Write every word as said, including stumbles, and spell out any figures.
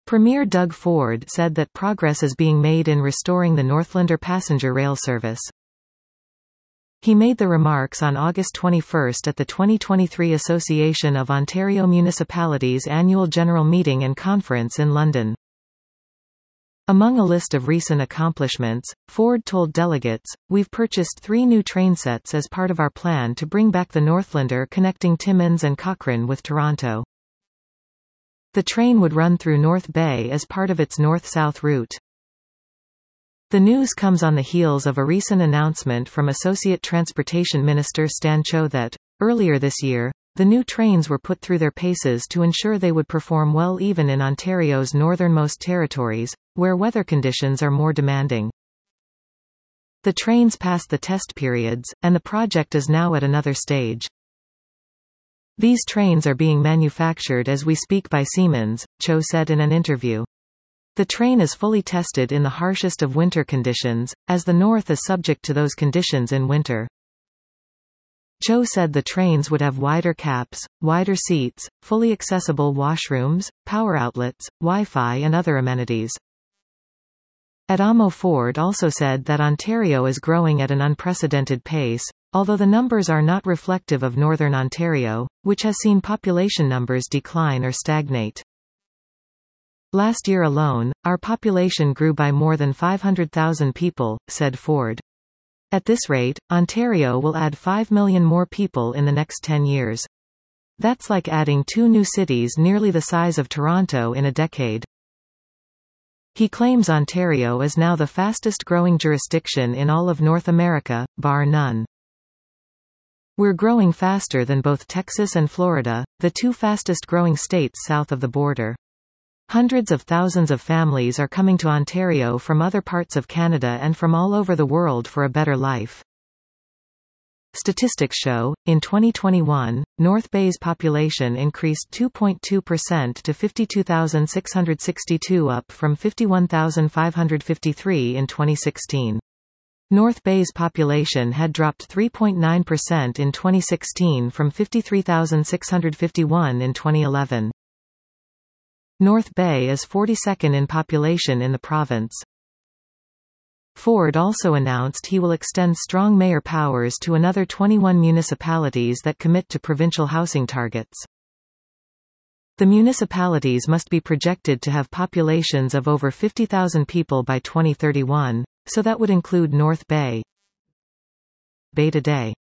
Premier Doug Ford said that progress is being made in restoring the Northlander passenger rail service. He made the remarks on August twenty-first at the twenty twenty-three Association of Ontario Municipalities annual general meeting and conference in London. Among a list of recent accomplishments, Ford told delegates, "We've purchased three new train sets as part of our plan to bring back the Northlander connecting Timmins and Cochrane with Toronto." The train would run through North Bay as part of its north-south route. The news comes on the heels of a recent announcement from Associate Transportation Minister Stan Cho that, earlier this year, the new trains were put through their paces to ensure they would perform well even in Ontario's northernmost territories, where weather conditions are more demanding. The trains passed the test periods, and the project is now at another stage. "These trains are being manufactured as we speak by Siemens," Cho said in an interview. "The train is fully tested in the harshest of winter conditions, as the north is subject to those conditions in winter." Cho said the trains would have wider caps, wider seats, fully accessible washrooms, power outlets, Wi-Fi and other amenities. Adamo Ford also said that Ontario is growing at an unprecedented pace, although the numbers are not reflective of Northern Ontario, which has seen population numbers decline or stagnate. "Last year alone, our population grew by more than five hundred thousand people," said Ford. "At this rate, Ontario will add five million more people in the next ten years. That's like adding two new cities nearly the size of Toronto in a decade." He claims Ontario is now the fastest-growing jurisdiction in all of North America, bar none. "We're growing faster than both Texas and Florida, the two fastest-growing states south of the border. Hundreds of thousands of families are coming to Ontario from other parts of Canada and from all over the world for a better life." Statistics show, in twenty twenty-one, North Bay's population increased two point two percent to fifty-two thousand six hundred sixty-two, up from fifty-one thousand five hundred fifty-three in twenty sixteen. North Bay's population had dropped three point nine percent in twenty sixteen from fifty-three thousand six hundred fifty-one in twenty eleven. North Bay is forty-second in population in the province. Ford also announced he will extend strong mayor powers to another twenty-one municipalities that commit to provincial housing targets. The municipalities must be projected to have populations of over fifty thousand people by twenty thirty-one, so that would include North Bay. Bay today.